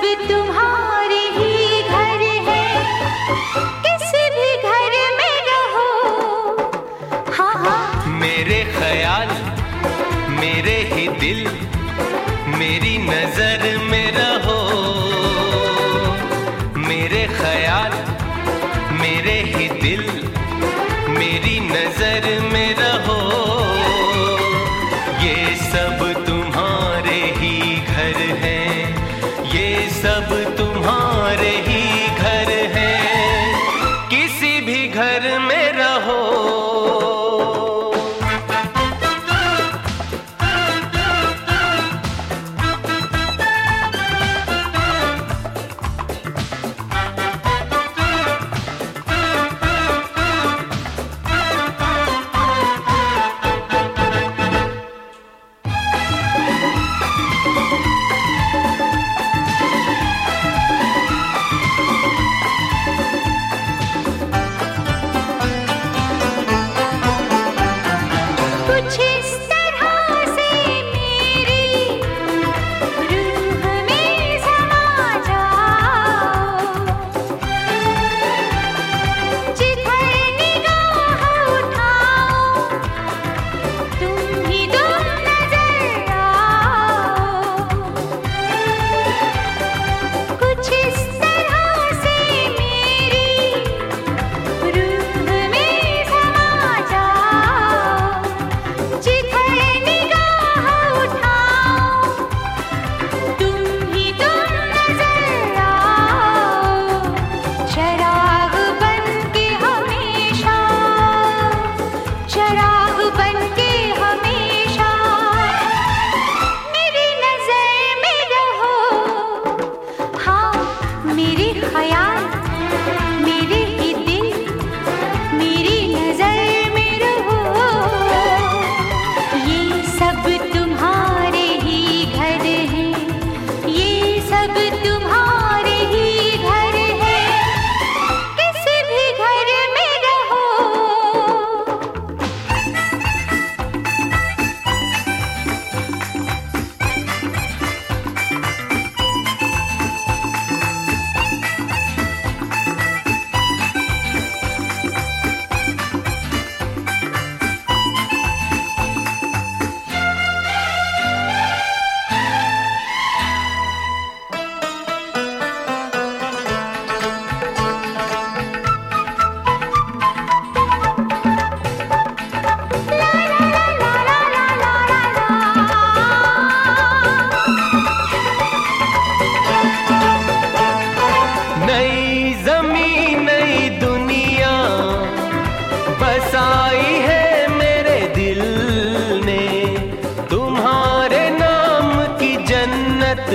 तुम्हारे ही घर है, किसी भी घर में रहो। हाँ हाँ, मेरे ख्याल मेरे ही दिल मेरी नजर में रहो। मेरे ख्याल मेरे ही दिल मेरी नजर में रहो। ये सब तुम्हारे ही घर हैं, ये सब तुम्हारे ही घर हैं, किसी भी घर में रहो। नई ज़मीं नई दुनिया बसाई है मेरे दिल ने, तुम्हारे नाम की जन्नत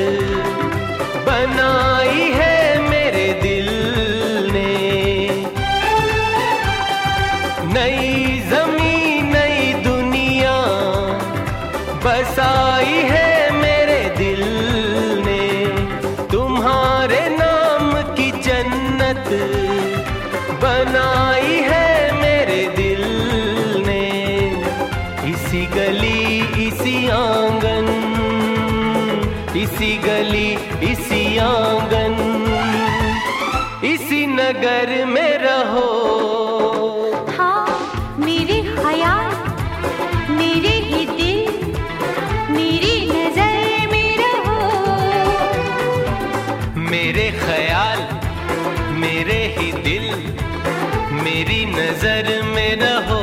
बनाई है मेरे दिल ने। नई ज़मीं नई दुनिया बसाई है मेरे दिल ने, तुम्हारे नाम की जन्नत बनाई है मेरे दिल ने। इसी गली इसी आंगन, इसी गली इसी आंगन, इसी नगर में रहो। हाँ, मेरे ख्याल मेरे ही दिल मेरी नजर में रहो। मेरे ख्याल मेरे ही दिल मेरी नजर में रहो।